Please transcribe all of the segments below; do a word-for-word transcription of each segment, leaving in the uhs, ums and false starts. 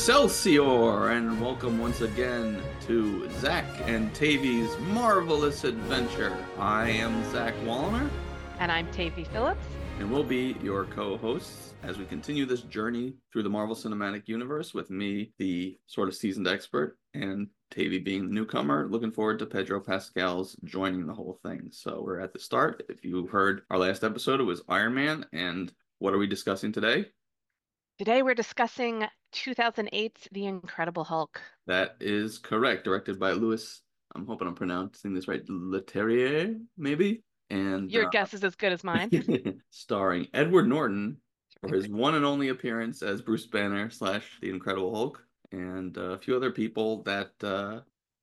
Excelsior, and welcome once again to Zach and Tavy's Marvelous Adventure. I am Zach Wallner. And I'm Tavy Phillips. And we'll be your co-hosts as we continue this journey through the Marvel Cinematic Universe with me, the sort of seasoned expert, and Tavy being the newcomer. Looking forward to Pedro Pascal's joining the whole thing. So we're at the start. If you heard our last episode, it was Iron Man. And what are we discussing today? Today we're discussing two thousand eight's The Incredible Hulk. That is correct. Directed by Louis, I'm hoping I'm pronouncing this right, Leterrier, maybe? And Your uh, guess is as good as mine. starring Edward Norton for his one and only appearance as Bruce Banner slash The Incredible Hulk, and uh, a few other people that uh,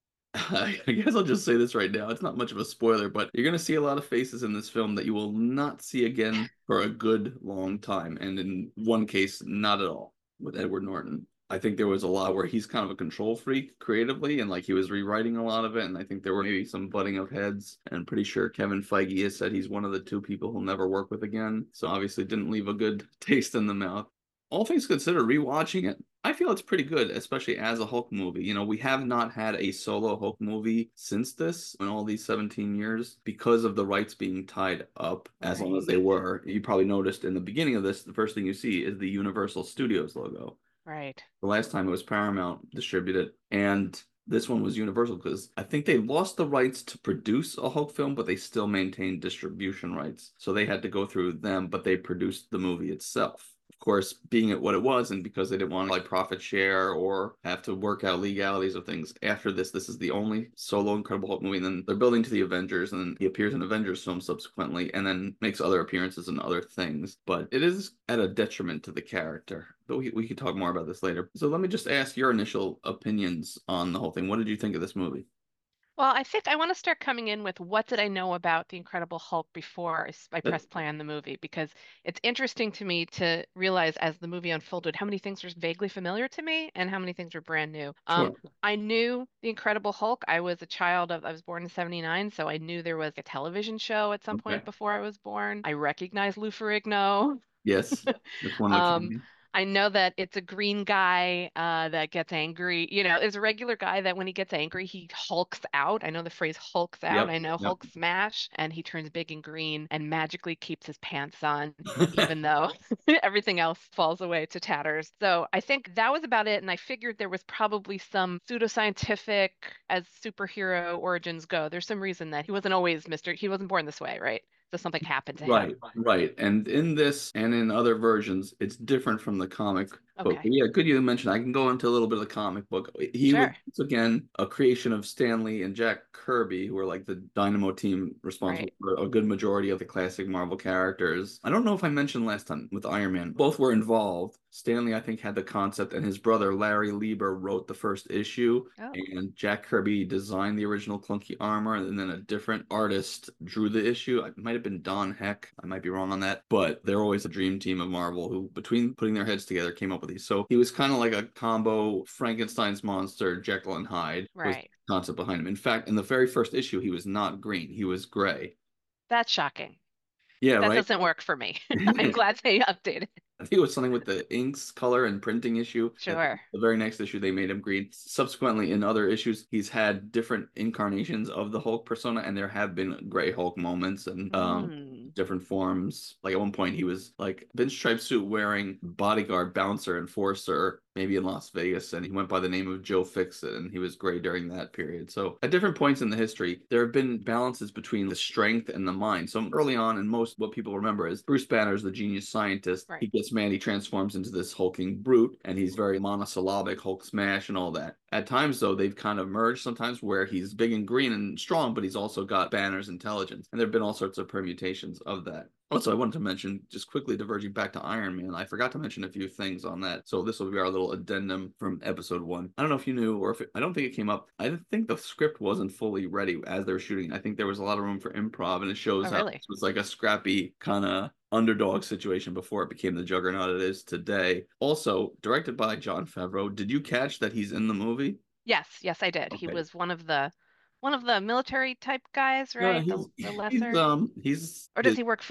I guess I'll just say this right now. It's not much of a spoiler, but you're going to see a lot of faces in this film that you will not see again for a good long time. And in one case, not at all with Edward Norton. I think there was a lot where he's kind of a control freak creatively, and like he was rewriting a lot of it. And I think there were maybe some butting of heads. And I'm pretty sure Kevin Feige has said he's one of the two people he'll never work with again. So obviously didn't leave a good taste in the mouth. All things considered, rewatching it, I feel it's pretty good, especially as a Hulk movie. You know, we have not had a solo Hulk movie since this in all these seventeen years because of the rights being tied up as Right. long as they were. You probably noticed in the beginning of this, the first thing you see is the Universal Studios logo. Right. The last time it was Paramount distributed, and this one was Universal because I think they lost the rights to produce a Hulk film, but they still maintained distribution rights. So they had to go through them, but they produced the movie itself. Of course, being it what it was, and because they didn't want to like profit share or have to work out legalities of things. After this, this is the only solo Incredible Hulk movie. And then they're building to the Avengers, and then he appears in Avengers films subsequently, and then makes other appearances in other things. But it is at a detriment to the character. But we we could talk more about this later. So let me just ask your initial opinions on the whole thing. What did you think of this movie? Well, I think I want to start coming in with what did I know about The Incredible Hulk before I That, press play on the movie, because it's interesting to me to realize as the movie unfolded how many things were vaguely familiar to me and how many things were brand new. Um, sure. I knew The Incredible Hulk. I was a child of, I was born in seventy-nine, so I knew there was a television show at some Okay. point before I was born. I recognized Lou Ferrigno. Yes. That's one of the Um, key. I know that it's a green guy uh, that gets angry. You know, it's a regular guy that when he gets angry, he hulks out. I know the phrase hulks out. Yep. I know Yep. Hulk smash, and he turns big and green and magically keeps his pants on, even though everything else falls away to tatters. So I think that was about it. And I figured there was probably some pseudoscientific, as superhero origins go, there's some reason that he wasn't always Mister He wasn't born this way, right? So something happened to him. Right, right. And in this and in other versions, it's different from the comic book. Okay, But yeah, good you mentioned. I can go into a little bit of the comic book. He was, sure. once again, a creation of Stan Lee and Jack Kirby, who were like the Dynamo team responsible Right. for a good majority of the classic Marvel characters. I don't know if I mentioned last time with Iron Man. Both were involved. Stanley, I think, had the concept, and his brother Larry Lieber wrote the first issue, Oh, and Jack Kirby designed the original clunky armor, and then a different artist drew the issue. It might have been Don Heck. I might be wrong on that, but they're always a dream team of Marvel who, between putting their heads together, came up with these. So he was kind of like a combo Frankenstein's monster, Jekyll and Hyde was the right. concept behind him. In fact, in the very first issue, he was not green; he was gray. That's shocking. Yeah, That right. doesn't work for me. I'm glad they updated. I think it was something with the inks color and printing issue. And Sure. the very next issue, they made him green. Subsequently, in other issues, he's had different incarnations of the Hulk persona, and there have been gray Hulk moments and um, Mm. different forms. Like at one point, he was like pinstripe suit wearing bodyguard, bouncer, enforcer, maybe in Las Vegas, and he went by the name of Joe Fixit, and he was gray during that period. So at different points in the history, there have been balances between the strength and the mind. So early on, and most what people remember is Bruce Banner's the genius scientist. Right. He gets mad, he transforms into this hulking brute, and he's very monosyllabic, Hulk smash, and all that. At times, though, they've kind of merged sometimes where he's big and green and strong, but he's also got Banner's intelligence. And there have been all sorts of permutations of that. Also, I wanted to mention, just quickly diverging back to Iron Man, I forgot to mention a few things on that. So this will be our little addendum from episode one. I don't know if you knew, or if it, I don't think it came up. I think the script wasn't fully ready as they were shooting. I think there was a lot of room for improv, and it shows Oh, how really? it was like a scrappy kind of underdog situation before it became the juggernaut it is today. Also, directed by Jon Favreau. Did you catch that he's in the movie? Yes, yes, I did. He Okay. was one of the one of the military type guys, No, right? he's The the he's lesser. um he's Or does the he work for the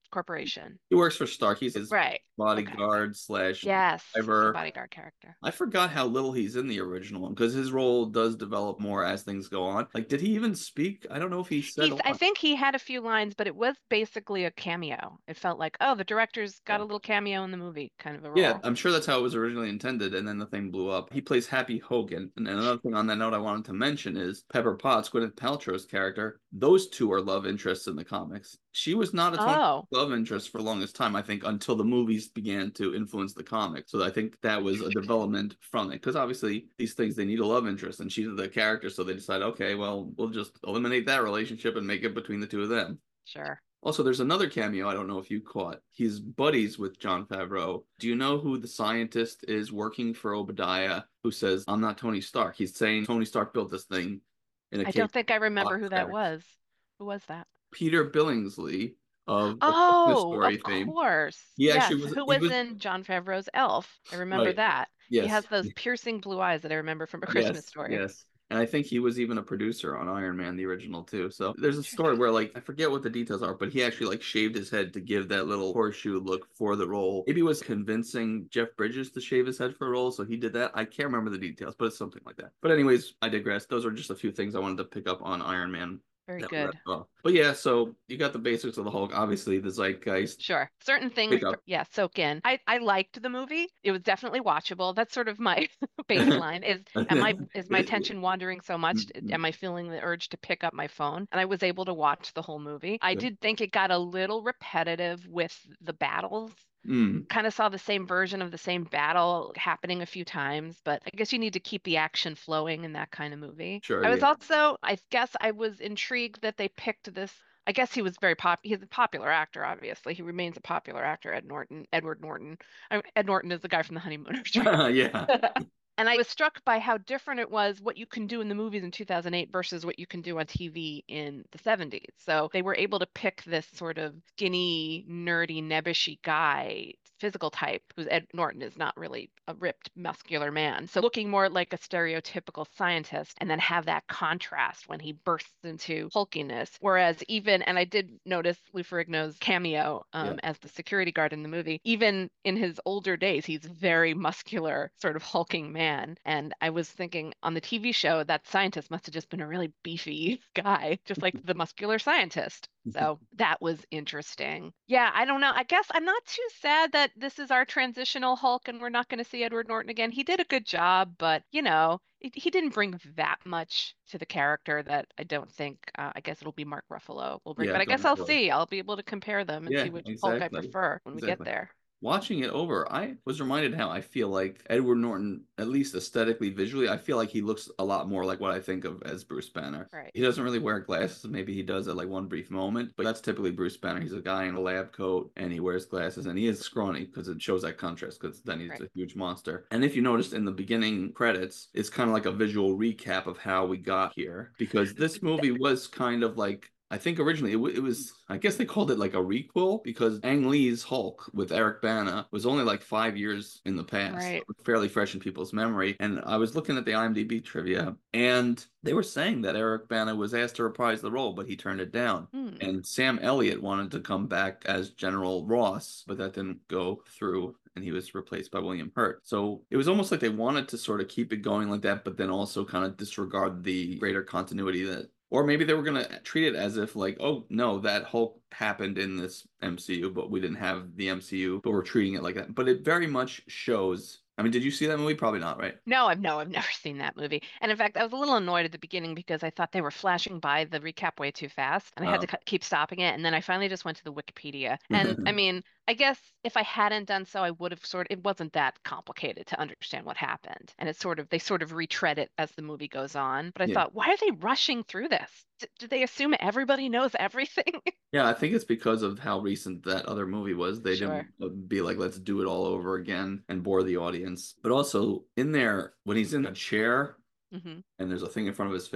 Corporation. He works for Stark. He's his Right. Okay. bodyguard slash Yes, he's a driver. bodyguard character. I forgot how little he's in the original one because his role does develop more as things go on. Like, did he even speak? I don't know if he said He's, a I lot. think he had a few lines, but it was basically a cameo. It felt like, oh, the director's got Yeah. a little cameo in the movie, kind of a Yeah, role. I'm sure that's how it was originally intended, and then the thing blew up. He plays Happy Hogan. And another thing on that note I wanted to mention is Pepper Potts, Gwyneth Paltrow's character. Those two are love interests in the comics. She was not a Tony Oh, love interest for the longest time, I think, until the movies began to influence the comics. So I think that was a development from it, because obviously these things they need a love interest, and she's the character, so they decide, okay, well, we'll just eliminate that relationship and make it between the two of them. sure. Also, there's another cameo I don't know if you caught. He's buddies with Jon Favreau. Do you know who the scientist is working for Obadiah who says, I'm not Tony Stark? He's saying Tony Stark built this thing in a I cave don't think I remember box who that there. was. Who was that? Peter Billingsley of A Christmas Oh, Story of fame. course. He Yes, actually was, who he was was, in Jon Favreau's Elf? I remember right. that. He has Yes. those piercing blue eyes that I remember from A Christmas Yes, Story. yes. And I think he was even a producer on Iron Man, the original too. So there's a story Interesting. where like I forget what the details are, but he actually like shaved his head to give that little horseshoe look for the role. Maybe he was convincing Jeff Bridges to shave his head for a role, so he did that. I can't remember the details, but it's something like that. But anyways, I digress. Those are just a few things I wanted to pick up on Iron Man Very that we read good. well. But yeah, so you got the basics of the Hulk, obviously the zeitgeist. Sure. Certain things, Pick up. yeah, soak in. I, I liked the movie. It was definitely watchable. That's sort of my baseline is am I is my attention wandering so much? Am I feeling the urge to pick up my phone? And I was able to watch the whole movie. I did think it got a little repetitive with the battles. Mm, Kind of saw the same version of the same battle happening a few times, but I guess you need to keep the action flowing in that kind of movie. sure, I was yeah. also, I guess I was intrigued that they picked this. I guess he was very pop. He's a popular actor, obviously. He remains a popular actor, Ed Norton, Edward Norton. I, Ed Norton is the guy from The Honeymooners, Yeah. right? And I was struck by how different it was what you can do in the movies in two thousand eight versus what you can do on T V in the seventies. So they were able to pick this sort of skinny, nerdy, nebbishy guy, physical type, who's Ed Norton is not really a ripped, muscular man. So looking more like a stereotypical scientist, and then have that contrast when he bursts into hulkiness. Whereas even, and I did notice Lou Ferrigno's cameo Yeah. um, as the security guard in the movie, even in his older days, he's very muscular, sort of hulking man. And I was thinking on the T V show, that scientist must have just been a really beefy guy, just like the muscular scientist. So that was interesting. Yeah, I don't know. I guess I'm not too sad that this is our transitional Hulk and we're not going to see Edward Norton again. He did a good job, but you know, it, he didn't bring that much to the character that I don't think, uh, I guess it'll be Mark Ruffalo will bring. Yeah, But I guess going I'll forward. see. I'll be able to compare them and see Yeah, which Hulk I exactly. prefer when we get Exactly. there. Watching it over, I was reminded how I feel like Edward Norton, at least aesthetically, visually, I feel like he looks a lot more like what I think of as Bruce Banner. Right. He doesn't really wear glasses. Maybe he does at like one brief moment, but that's typically Bruce Banner. He's a guy in a lab coat and he wears glasses and he is scrawny because it shows that contrast because then he's Right. a huge monster. And if you noticed in the beginning credits, it's kind of like a visual recap of how we got here because this movie was kind of like I think originally it, it was, I guess they called it like a requel because Ang Lee's Hulk with Eric Bana was only like five years in the past, Right. so fairly fresh in people's memory. And I was looking at the IMDb trivia and they were saying that Eric Bana was asked to reprise the role, but he turned it down. Hmm. And Sam Elliott wanted to come back as General Ross, but that didn't go through and he was replaced by William Hurt. So it was almost like they wanted to sort of keep it going like that, but then also kind of disregard the greater continuity that or maybe they were going to treat it as if, like, oh, no, that Hulk happened in this M C U, but we didn't have the M C U, but we're treating it like that. But it very much shows. I mean, did you see that movie? Probably not, right? No, I've no, I've never seen that movie. And in fact, I was a little annoyed at the beginning because I thought they were flashing by the recap way too fast, and I had Oh. to c- keep stopping it. And then I finally just went to the Wikipedia. And I mean, I guess if I hadn't done so, I would have sort of, it wasn't that complicated to understand what happened. And it's sort of, they sort of retread it as the movie goes on. But I Yeah. thought, why are they rushing through this? D did they assume everybody knows everything? Yeah, I think it's because of how recent that other movie was. They Sure. didn't be like, let's do it all over again and bore the audience. But also in there, when he's in a chair Hmm. and there's a thing in front of his face,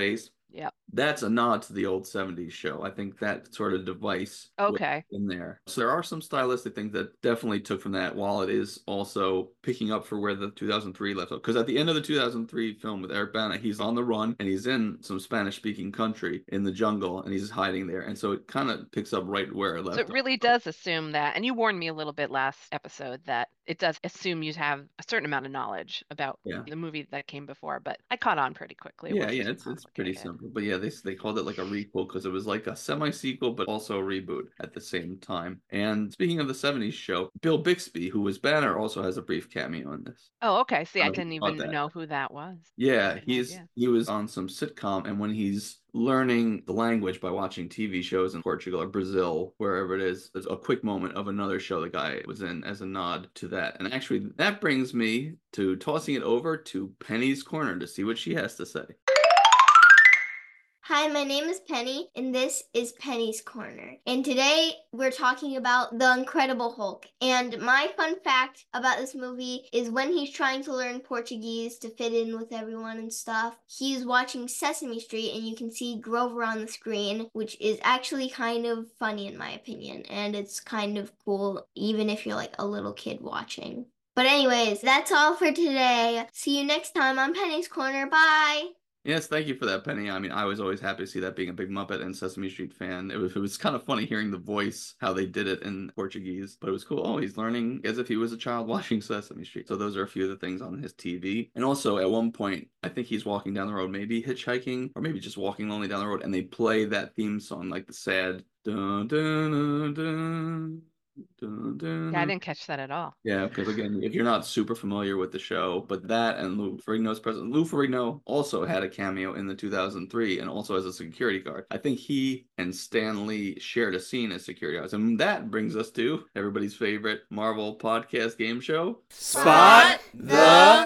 Yep. That's a nod to the old seventies show. I think that sort of device was Okay. in there. So there are some stylistic things that definitely took from that, while it is also picking up for where the two thousand three left off. Because at the end of the two thousand three film with Eric Bana, he's on the run and he's in some Spanish-speaking country in the jungle and he's hiding there. And so it kind of picks up right where it So left it off. really does assume that, and you warned me a little bit last episode that it does assume you have a certain amount of knowledge about Yeah. the movie that came before, but I caught on pretty quickly. It Yeah, wasn't yeah, too it's it's pretty complicated. simple. But yeah, they they called it like a requel because it was like a semi-sequel, but also a reboot at the same time. And speaking of the seventies show, Bill Bixby, who was Banner, also has a brief cameo in this. Oh, okay. See, I I don't know if didn't you caught even that. know who that was. Yeah, No he's idea. he was on some sitcom, and when he's learning the language by watching T V shows in Portugal or Brazil, wherever it is, there's a quick moment of another show the guy was in as a nod to that. And actually, that brings me to tossing it over to Penny's Corner to see what she has to say. Hi, my name is Penny, and this is Penny's Corner. And today we're talking about The Incredible Hulk. And my fun fact about this movie is when he's trying to learn Portuguese to fit in with everyone and stuff, he's watching Sesame Street, and you can see Grover on the screen, which is actually kind of funny in my opinion. And it's kind of cool, even if you're like a little kid watching. But anyways, that's all for today. See you next time on Penny's Corner. Bye! Yes, thank you for that, Penny. I mean, I was always happy to see that, being a big Muppet and Sesame Street fan. It was it was kind of funny hearing the voice, how they did it in Portuguese, but it was cool. Oh, he's learning as if he was a child watching Sesame Street. So those are a few of the things on his T V. And also, at one point, I think he's walking down the road, maybe hitchhiking, or maybe just walking lonely down the road, and they play that theme song, like the sad dun dun dun dun. Dun, dun, Yeah, I dun. didn't catch that at all. Yeah, because again, if you're not super familiar with the show, but that and Lou Ferrigno's present, Lou Ferrigno also had a cameo in the two thousand three and also as a security guard. I think he and Stan Lee shared a scene as security guards. And that brings us to everybody's favorite Marvel podcast game show, Spot the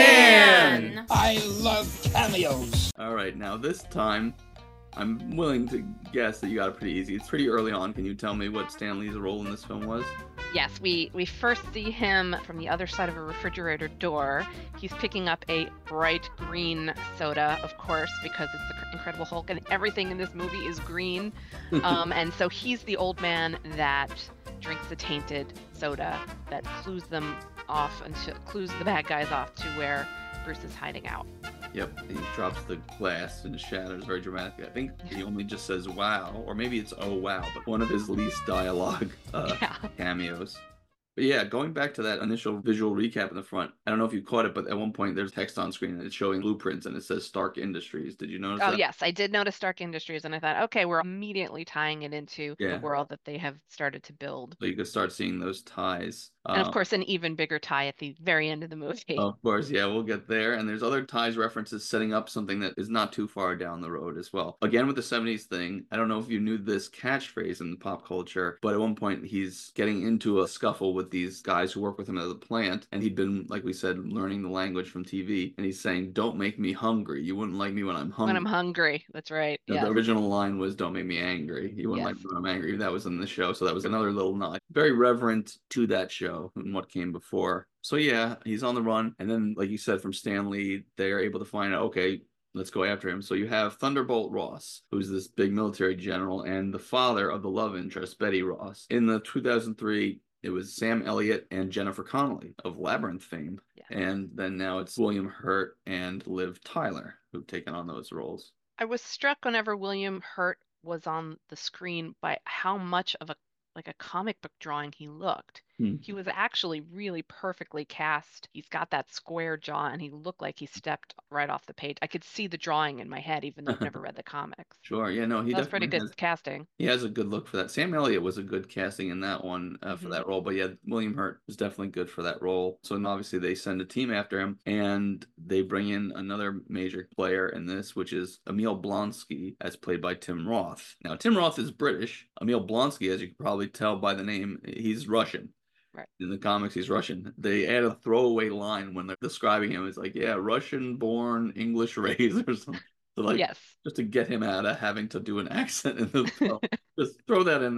Stan! I love cameos. All right, now this time, I'm willing to guess that you got it pretty easy. It's pretty early on. Can you tell me what Stan Lee's role in this film was? Yes, we, we first see him from the other side of a refrigerator door. He's picking up a bright green soda, of course, because it's the Incredible Hulk and everything in this movie is green. um, and so he's the old man that drinks the tainted soda that clues them off and sh- clues the bad guys off to where Bruce is hiding out. Yep, he drops the glass and shatters very dramatically. I think he only just says wow, or maybe it's oh wow, but one of his least dialogue uh, Yeah. cameos. But yeah, going back to that initial visual recap in the front, I don't know if you caught it, but at one point there's text on screen and it's showing blueprints and it says Stark Industries. Did you notice Oh, that? yes, I did notice Stark Industries, and I thought, okay, we're immediately tying it into Yeah. the world that they have started to build. So you could start seeing those ties. And Uh, of course, an even bigger tie at the very end of the movie. Of course, yeah, we'll get there. And there's other ties references setting up something that is not too far down the road as well. Again, with the seventies thing, I don't know if you knew this catchphrase in pop culture, but at one point he's getting into a scuffle with these guys who work with him at the plant. And he'd been, like we said, learning the language from T V. And he's saying, don't make me hungry. You wouldn't like me when I'm hungry. When I'm hungry. That's right. You know, Yeah. The original line was, don't make me angry. You wouldn't Yes. like me when I'm angry. That was in the show. So that was another little nod. Very reverent to that show and what came before. So yeah, he's on the run. And then, like you said, from Stan Lee, they are able to find out, okay, let's go after him. So you have Thunderbolt Ross, who's this big military general and the father of the love interest, Betty Ross. In the two thousand three, it was Sam Elliott and Jennifer Connelly of Labyrinth fame. Yeah. And then now it's William Hurt and Liv Tyler who've taken on those roles. I was struck whenever William Hurt was on the screen by how much of a like a comic book drawing he looked. Hmm. He was actually really perfectly cast. He's got that square jaw and he looked like he stepped right off the page. I could see the drawing in my head even though I've never read the comics. Sure, yeah, no, he That's pretty definitely good has, casting. he has a good look for that. Sam Elliott was a good casting in that one uh, for Mhm. that role, but yeah, William Hurt was definitely good for that role. So then obviously they send a team after him, and they bring in another major player in this, which is Emil Blonsky, as played by Tim Roth. Now, Tim Roth is British. Emil Blonsky, as you can probably tell by the name, he's Russian. Right. In the comics, he's Russian. They add a throwaway line when they're describing him. It's like, yeah, Russian-born, English raised or something. So like, Yes. just to get him out of having to do an accent in the film. Just throw that in there.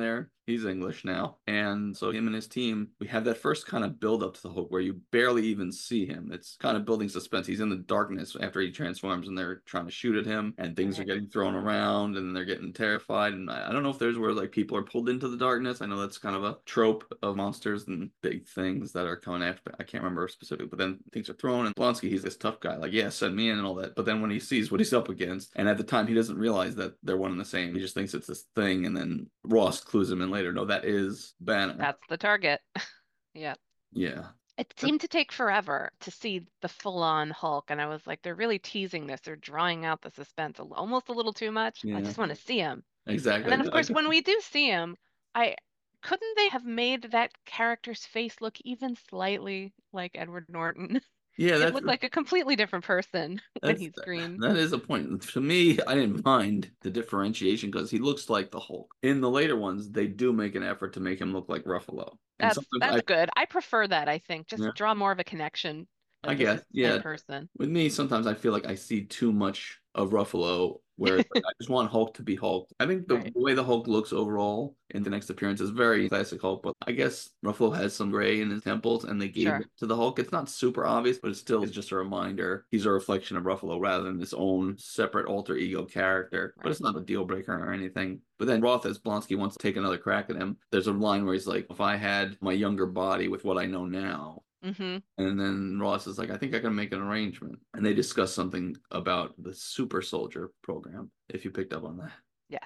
He's English now. And so him and his team, we have that first kind of build up to the Hulk where you barely even see him. It's kind of building suspense. He's in the darkness after he transforms and they're trying to shoot at him and things Right. are getting thrown around and they're getting terrified. And I I don't know if there's where like people are pulled into the darkness. I know that's kind of a trope of monsters and big things that are coming after. I can't remember specifically, but then things are thrown and Blonsky, he's this tough guy. Like, yeah, send me in and all that. But then when he sees what he's up against, and at the time he doesn't realize that they're one and the same. He just thinks it's this thing. And then Ross clues him in later. No, that is Banner. That's the target. Yeah. Yeah. It seemed to take forever to see the full-on Hulk, and I was like, they're really teasing this. They're drawing out the suspense a- almost a little too much. I Yeah. just want to see him. Exactly. And then, of course, when we do see him, I couldn't they have made that character's face look even slightly like Edward Norton? Yeah, It that's looked like a completely different person when that's he's green. that is a point. To me, I didn't mind the differentiation because he looks like the Hulk. In the later ones, they do make an effort to make him look like Ruffalo. And That's sometimes that's I good. I prefer that, I think. Just yeah, draw more of a connection I that this is guess. the same Yeah. person. With me, sometimes I feel like I see too much of Ruffalo, whereas like, I just want Hulk to be Hulk. I think the, Right. the way the Hulk looks overall in the next appearance is very classic Hulk, but I guess Ruffalo has some gray in his temples, and they gave Sure. it to the Hulk. It's not super obvious, but it still is just a reminder. He's a reflection of Ruffalo rather than his own separate alter ego character. But Right. it's not a deal breaker or anything. But then Roth, as Blonsky wants to take another crack at him, there's a line where he's like, if I had my younger body with what I know now, Mm-hmm. and then Ross is like, I think I can make an arrangement. And they discuss something about the super soldier program, if you picked up on that. Yes.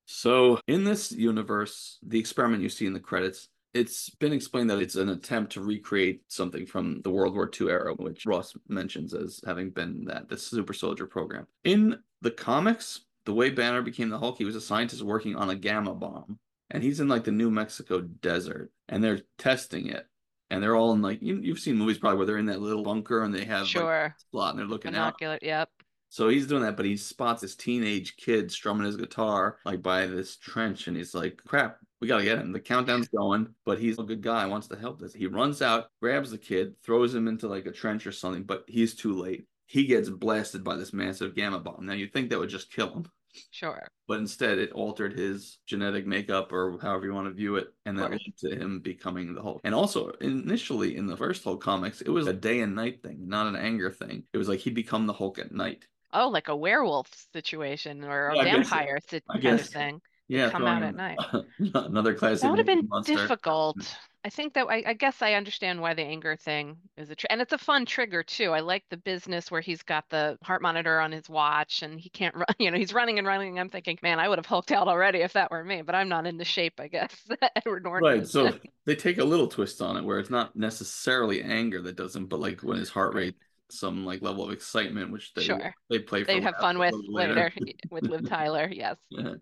So in this universe, the experiment you see in the credits, it's been explained that it's an attempt to recreate something from the World War Two era, which Ross mentions as having been that, the super soldier program. In the comics, the way Banner became the Hulk, he was a scientist working on a gamma bomb. And he's in like the New Mexico desert, and they're testing it. And they're all in like you, you've seen movies probably where they're in that little bunker and they have like Sure. a slot and they're looking out. Binocular. Yep. So he's doing that, but he spots this teenage kid strumming his guitar like by this trench, and he's like, "Crap, we gotta get him." The countdown's going, but he's a good guy, wants to help this. He runs out, grabs the kid, throws him into like a trench or something, but he's too late. He gets blasted by this massive gamma bomb. Now you'd think that would just kill him. Sure. But instead, it altered his genetic makeup, or however you want to view it, and that Course. led to him becoming the Hulk. And also, initially in the first Hulk comics, it was a day and night thing, not an anger thing. It was like he'd become the Hulk at night. Oh, like a werewolf situation or a Yeah, I guess- vampire si- I kind of guess. thing. Yeah, come out throwing at night. another classic That would have movie been monster. difficult. I think that I, I guess I understand why the anger thing is a tr- and it's a fun trigger too. I like the business where he's got the heart monitor on his watch and he can't run. You know, he's running and running. I'm thinking, man, I would have hulked out already if that were me. But I'm not in the shape, I guess, that Edward Norton Right, is so in. they take a little twist on it where it's not necessarily anger that does him, but like when his heart rate, some like level of excitement, which they Sure. they play for They have laughs fun a with little later with Liv Tyler. Yes. Yeah.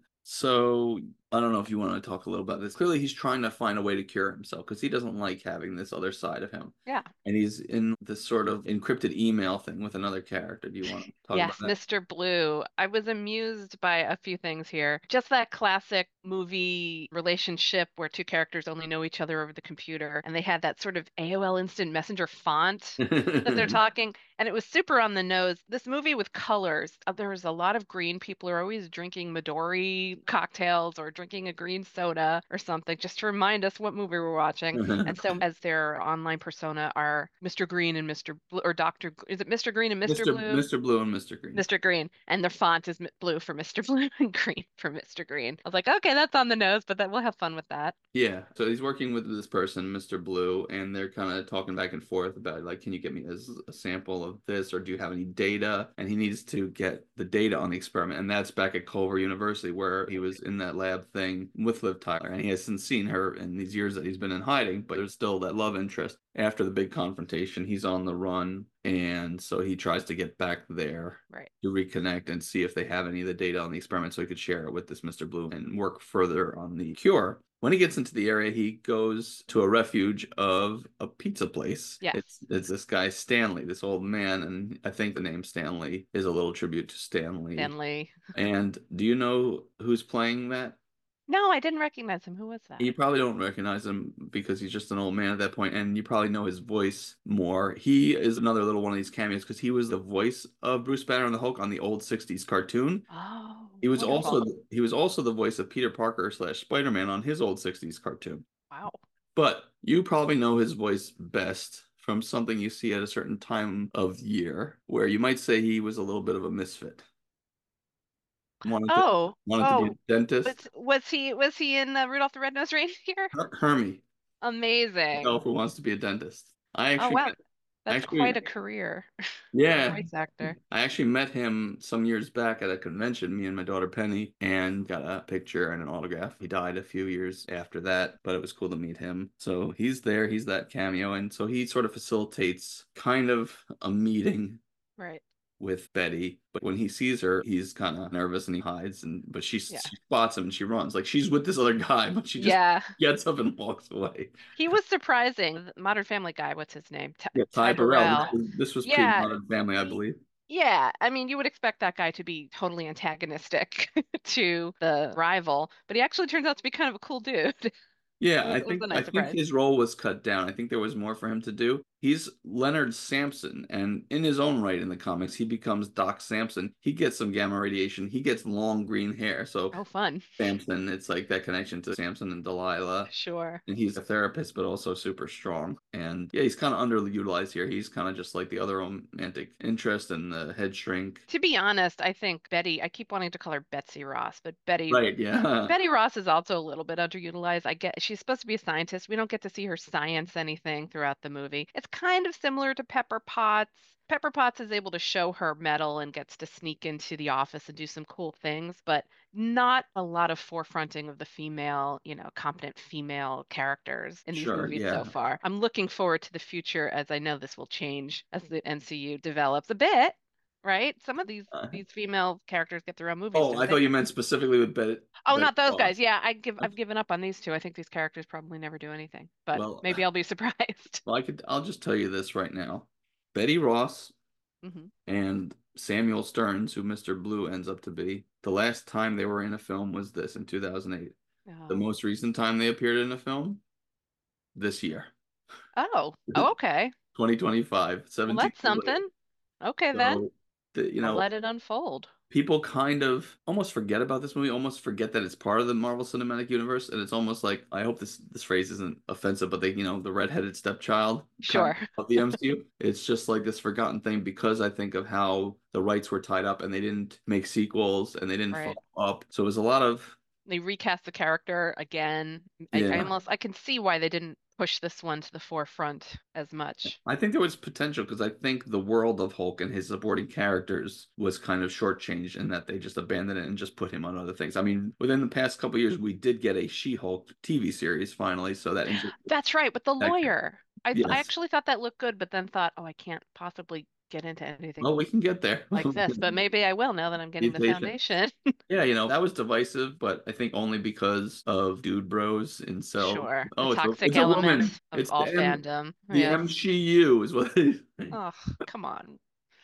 So I don't know if you want to talk a little about this. Clearly, he's trying to find a way to cure himself because he doesn't like having this other side of him. Yeah. And he's in this sort of encrypted email thing with another character. Do you want to talk Yes, about that? Mister Blue. I was amused by a few things here. Just that classic movie relationship where two characters only know each other over the computer, and they had that sort of A O L Instant Messenger font that they're talking, and it was super on the nose. This movie with colors, uh, there was a lot of green. People are always drinking Midori cocktails or drinking a green soda or something, just to remind us what movie we're watching. And so, as their online persona are Mister Green and Mister Blue, or Doctor Gr- is it Mister Green and Mister Mister Blue? Mister Blue and Mister Green. Mister Green, and their font is mi- blue for Mister Blue and green for Mister Green. I was like, okay, that's on the nose, but that we'll have fun with that. Yeah. So he's working with this person, Mister Blue, and they're kind of talking back and forth about like, can you get me a, a sample of this, or do you have any data? And he needs to get the data on the experiment, and that's back at Culver University where he was in that lab thing with Liv Tyler, and he hasn't seen her in these years that he's been in hiding, but there's still that love interest. After the big confrontation, he's on the run, and so he tries to get back there Right. to reconnect and see if they have any of the data on the experiment so he could share it with this Mister Blue and work further on the cure. When he gets into the area, he goes to a refuge of a pizza place. Yes. It's, it's this guy, Stanley, this old man, and I think the name Stanley is a little tribute to Stanley. Stanley. And do you know who's playing that? No, I didn't recognize him. Who was that? You probably don't recognize him because he's just an old man at that point, and you probably know his voice more. He is another little one of these cameos because he was the voice of Bruce Banner and the Hulk on the old sixties cartoon. Oh, He was wonderful. also he was also the voice of Peter Parker slash Spider-Man on his old sixties cartoon. Wow. But you probably know his voice best from something you see at a certain time of year where you might say he was a little bit of a misfit. Wanted to Oh, wanted to be a oh, was dentist. was he was he in uh, Rudolph the Red-Nosed Reindeer? Her- Hermie, Amazing. elf who wants to be a dentist. I Oh actually wow, met, I that's actually quite a career as a yeah, voice actor. I actually met him some years back at a convention, me and my daughter Penny, and got a picture and an autograph. He died a few years after that, but it was cool to meet him. So he's there, he's that cameo, and so he sort of facilitates kind of a meeting Right. with Betty, but when he sees her, he's kind of nervous and he hides. And but she, Yeah. she spots him and she runs like she's with this other guy, but she just Yeah. gets up and walks away. He was surprising. The Modern Family guy, what's his name? Ty, Yeah, Ty Ty Burrell. This Burrell. was, this was Yeah. pre-Modern Family, I y- believe. Yeah. I mean, you would expect that guy to be totally antagonistic to the rival, but he actually turns out to be kind of a cool dude. It Yeah, was, I it was think a I nice think surprise. his role was cut down. I think there was more for him to do. He's Leonard Samson, and in his own right in the comics, he becomes Doc Samson. He gets some gamma radiation. He gets long green hair. So Oh, fun. Samson, it's like that connection to Samson and Delilah. Sure. And he's a therapist, but also super strong. And yeah, he's kind of underutilized here. He's kind of just like the other romantic interest and the head shrink. To be honest, I think Betty, I keep wanting to call her Betsy Ross, but Betty Right, yeah. Betty Ross is also a little bit underutilized. I get she's supposed to be a scientist. We don't get to see her science anything throughout the movie. It's kind of similar to Pepper Potts. Pepper Potts is able to show her mettle and gets to sneak into the office and do some cool things, but not a lot of forefronting of the female, you know, competent female characters in these Sure, movies so yeah. far. I'm looking forward to the future as I know this will change as the N C U develops a bit, right? Some of these Uh, these female characters get their own movies, oh, don't I they? thought you meant specifically with Betty, Oh, Betty not those guys. Ross. Yeah, I give I've given up on these two. I think these characters probably never do anything, but Well, maybe I'll be surprised. well, I could. I'll just tell you this right now. Betty Ross hmm and Samuel Stearns, who Mister Blue ends up to be, the last time they were in a film was this in two thousand eight. The Oh. most recent time they appeared in a film, this year, Oh. Oh, okay. twenty twenty-five, Well, seventeen that's years later. something. Okay, then. So, the, you I'll know, let it unfold. people kind of almost forget about this movie, almost forget that it's part of the Marvel Cinematic Universe, and it's almost like I hope this this phrase isn't offensive, but they, you know, the redheaded stepchild kind Sure. of the M C U. It's just like this forgotten thing because I think of how the rights were tied up and they didn't make sequels and they didn't Right. follow up. So it was a lot of They recast the character again. I, I yeah. almost I can see why they didn't push this one to the forefront as much. I think there was potential because I think the world of Hulk and his supporting characters was kind of shortchanged in that they just abandoned it and just put him on other things. I mean, within the past couple of years, we did get a She-Hulk T V series finally, so that That's right, with the that- lawyer. I th- I yes. actually thought that looked good, but then thought, oh, I can't possibly get into anything Well, we can get there. like this, but maybe I will now that I'm getting Be the patient. foundation. Yeah, you know, that was divisive, but I think only because of dude bros and so Sure. oh, The it's a, toxic it's a woman. elements of It's all the M, fandom. the Yes. M C U is what they say. Oh, come on.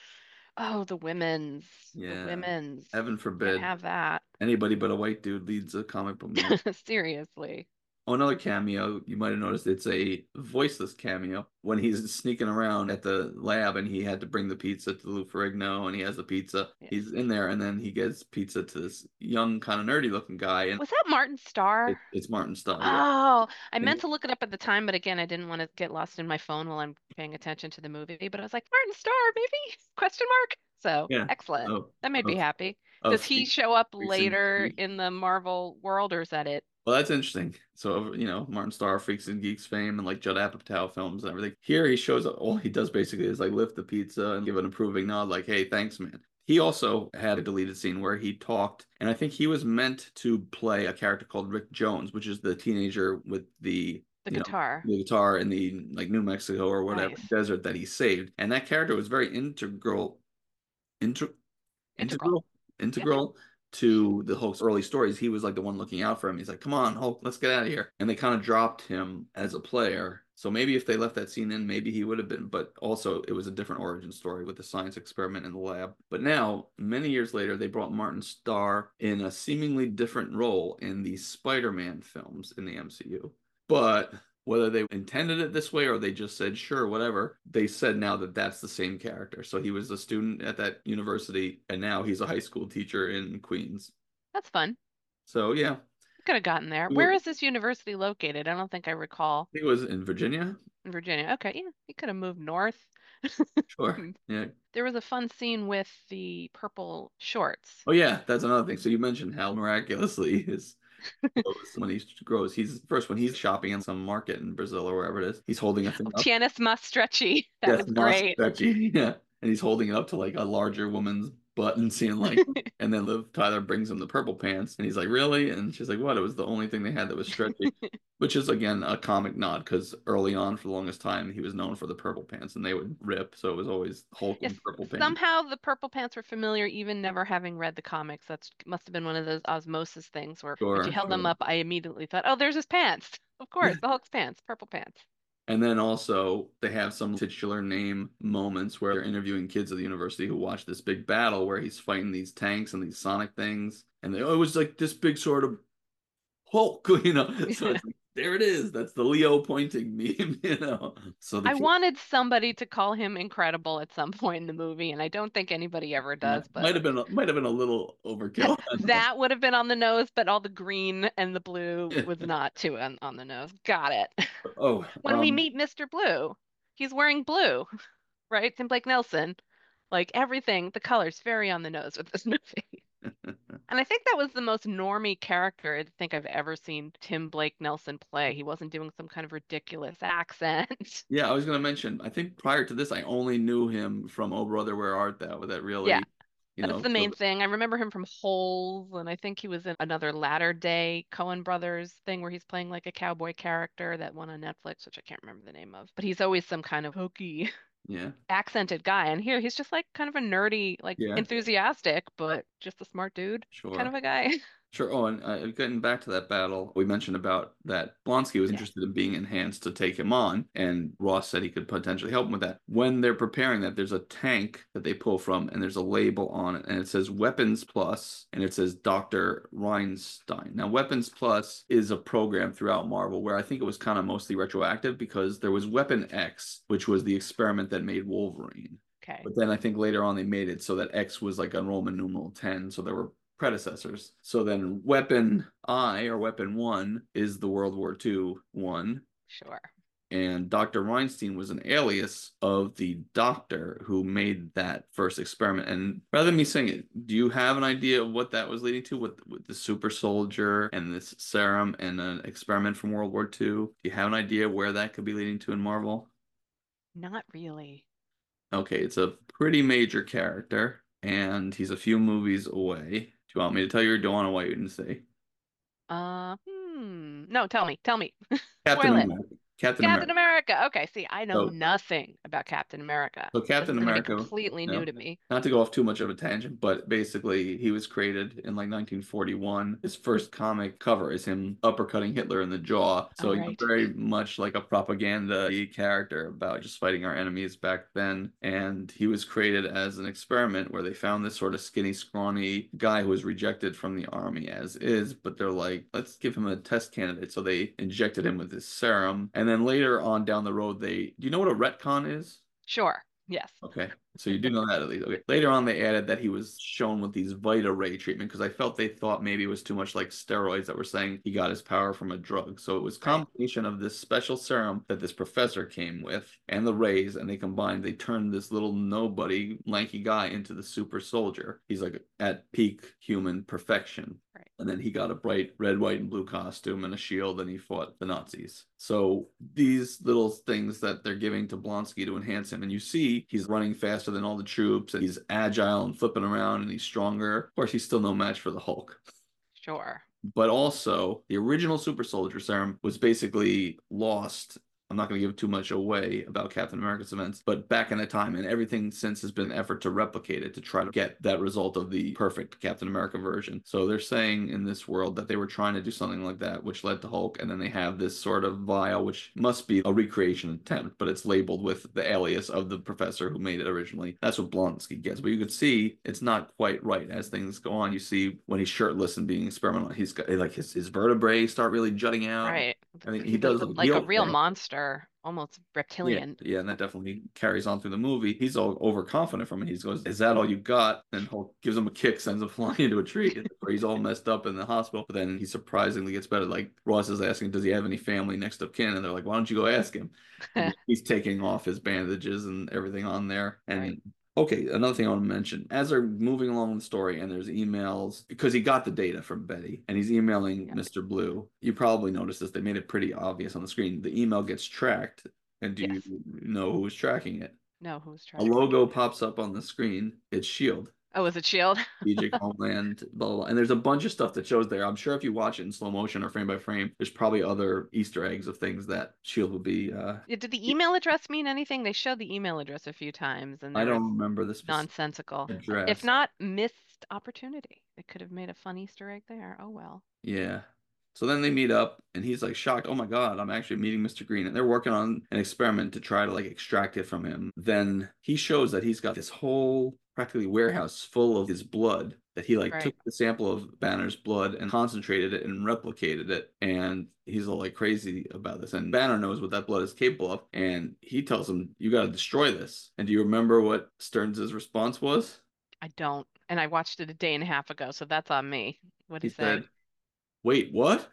Oh, the women's. The Yeah. women's. Heaven Can't forbid have that. anybody but a white dude leads a comic book movie. Seriously. Oh, another cameo, you might have noticed it's a voiceless cameo when he's sneaking around at the lab and he had to bring the pizza to Lou Ferrigno and he has the pizza. Yes. He's in there and then he gets pizza to this young, kind of nerdy looking guy. And Was that Martin Starr? it, it's Martin Starr. Yeah. Oh, I And meant to look it up at the time, but again, I didn't want to get lost in my phone while I'm paying attention to the movie. But I was like, Martin Starr, maybe? Question mark. So yeah. excellent. Oh, That made me oh, happy. oh, Does he Freaks- show up Freaks and later Geeks. in the Marvel world, or is that it? Well, that's interesting. So, you know, Martin Starr, Freaks and Geeks fame, and like Judd Apatow films and everything. Here he shows up. All he does basically is like lift the pizza and give an approving nod, like, hey, thanks, man. He also had a deleted scene where he talked, and I think he was meant to play a character called Rick Jones, which is the teenager with the The you know, guitar. the guitar in the like New Mexico or whatever Nice. desert that he saved. And that character was very integral, inter, Integral. integral, integral to the Hulk's early stories, he was like the one looking out for him. He's like, come on, Hulk, let's get out of here. And they kind of dropped him as a player. So maybe if they left that scene in, maybe he would have been. But also, it was a different origin story with the science experiment in the lab. But now, many years later, they brought Martin Starr in a seemingly different role in the Spider-Man films in the M C U. But whether they intended it this way or they just said, sure, whatever, they said now that that's the same character. So he was a student at that university, and now he's a high school teacher in Queens. That's fun. So, yeah. Could have gotten there. Where is this university located? I don't think I recall. He was in Virginia. In Virginia. Okay, yeah. He could have moved north. Sure. Yeah. There was a fun scene with the purple shorts. Oh, yeah. That's another thing. So you mentioned how miraculously his when he grows, he's first when he's shopping in some market in Brazil or wherever it is, he's holding a thing up. Tianus mas stretchy. That Yes, was mas great. stretchy. Yeah, and he's holding it up to like a larger woman's butt and seeing like, and then Liv Tyler brings him the purple pants, and he's like, really? And she's like, what? It was the only thing they had that was stretchy, which is again a comic nod because early on, for the longest time, he was known for the purple pants, and they would rip, so it was always Hulk Yes, in purple pants. somehow the purple pants were familiar, even never having read the comics. That must have been one of those osmosis things where Sure, if you held sure. them up, I immediately thought, oh, there's his pants. Of course, the Hulk's pants, purple pants. And then also they have some titular name moments where they're interviewing kids at the university who watch this big battle where he's fighting these tanks and these sonic things. And they, oh, it was like this big sort of Hulk, you know. So it's like, there it is. That's the Leo pointing meme, you know. So the I kid, wanted somebody to call him Incredible at some point in the movie, and I don't think anybody ever does. yeah, But might have been might have been a little overkill. that would have been on the nose, but all the green and the blue was not too on, on the nose. Got it. Oh, When um, we meet Mister Blue, he's wearing blue, right? Tim Blake Nelson. Like everything, the colors very on the nose with this movie. And I think that was the most normie character I think I've ever seen Tim Blake Nelson play. He wasn't doing some kind of ridiculous accent. yeah, I was gonna mention. I think prior to this, I only knew him from Oh Brother, Where Art Thou? That really, Yeah, you that's know, the main so- thing. I remember him from Holes, and I think he was in another Latter Day Coen Brothers thing where he's playing like a cowboy character, that one on Netflix, which I can't remember the name of. But he's always some kind of hokey, yeah, accented guy. And here he's just like kind of a nerdy, like yeah, enthusiastic, but just a smart dude sure. kind of a guy. Sure. Oh, and uh, getting back to that battle, we mentioned about that Blonsky was Yeah. interested in being enhanced to take him on, and Ross said he could potentially help him with that. When they're preparing that, there's a tank that they pull from, and there's a label on it, and it says Weapons Plus, and it says Doctor Reinstein. Now, Weapons Plus is a program throughout Marvel where I think it was kind of mostly retroactive because there was Weapon X, which was the experiment that made Wolverine. Okay. But then I think later on they made it so that X was like a Roman numeral ten, so there were predecessors. So then Weapon I or Weapon One is the World War Two one. Sure. And Doctor Reinstein was an alias of the doctor who made that first experiment. And rather than me saying it, do you have an idea of what that was leading to with, with the super soldier and this serum and an experiment from World War Two? Do you have an idea where that could be leading to in Marvel? Not really. Okay, it's a pretty major character, and he's a few movies away. Do you want me to tell you, or do you want to wait and see? Uh, hmm. No, tell me. Tell me. Captain Spoil it. America. Captain, Captain America. America. Okay, see, I know So- nothing about Captain America. So This Captain is gonna be America, completely no. new to me. Not to go off too much of a tangent, but basically he was created in like nineteen forty-one. His first comic cover is him uppercutting Hitler in the jaw. So he's Alright. very much like a propaganda character about just fighting our enemies back then. And he was created as an experiment where they found this sort of skinny, scrawny guy who was rejected from the army as is, but they're like, let's give him a test candidate. So they injected him with this serum. And then later on down the road, they, do you know what a retcon is? Sure. Yes. Okay. So you do know that at least. Okay. Later on, they added that he was shown with these Vita Ray treatment because I felt they thought maybe it was too much like steroids that were saying he got his power from a drug. So it was combination of this special serum that this professor came with and the rays, and they combined, they turned this little nobody lanky guy into the super soldier. He's like at peak human perfection. Right. And then he got a bright red, white, and blue costume and a shield, and he fought the Nazis. So these little things that they're giving to Blonsky to enhance him, and you see he's running faster than all the troops, and he's agile and flipping around, and he's stronger. Of course, he's still no match for the Hulk. Sure. But also, the original super soldier serum was basically lost I'm not going to give too much away about Captain America's events, but back in that time, and everything since has been an effort to replicate it, to try to get that result of the perfect Captain America version. So they're saying in this world that they were trying to do something like that, which led to Hulk, and then they have this sort of vial, which must be a recreation attempt, but it's labeled with the alias of the professor who made it originally. That's what Blonsky gets. But you could see it's not quite right as things go on. You see when he's shirtless and being experimental, he's got like his, his vertebrae start really jutting out. Right. I think He he does looks like like a real thing. monster, almost Yeah, reptilian. yeah, and that definitely carries on through the movie. He's all overconfident from it. He goes, "Is that all you got?" And Hulk gives him a kick, sends him flying into a tree, where he's all messed up in the hospital. But then he surprisingly gets better. Like Ross is asking, "Does he have any family next of kin?" And they're like, "Why don't you go ask him?" And he's taking off his bandages and everything on there. And Right. okay, another thing I want to mention, as they're moving along the story and there's emails, because he got the data from Betty and he's emailing Yeah. Mister Blue. You probably noticed this. They made it pretty obvious on the screen. The email gets tracked. And do Yes. you know who's tracking it? No, who's A trying? logo pops up on the screen. It's Shield. Oh, is it Shield? D J Homeland, blah, blah, blah. And there's a bunch of stuff that shows there. I'm sure if you watch it in slow motion or frame by frame, there's probably other Easter eggs of things that Shield would be. Uh, Yeah, did the email address mean anything? They showed the email address a few times, and I there was don't remember the specific nonsensical. If address. not, missed opportunity. They could have made a fun Easter egg there. Oh well. Yeah. So then they meet up and he's like shocked. Oh my God, I'm actually meeting Mister Green. And they're working on an experiment to try to like extract it from him. Then he shows that he's got this whole practically warehouse full of his blood, that he like Right. took the sample of Banner's blood and concentrated it and replicated it. And he's all like crazy about this. And Banner knows what that blood is capable of. And he tells him, "You got to destroy this." And do you remember what Stearns' response was? I don't. And I watched it a day and a half ago, so that's on me. What He did he say? said, "Wait, what?"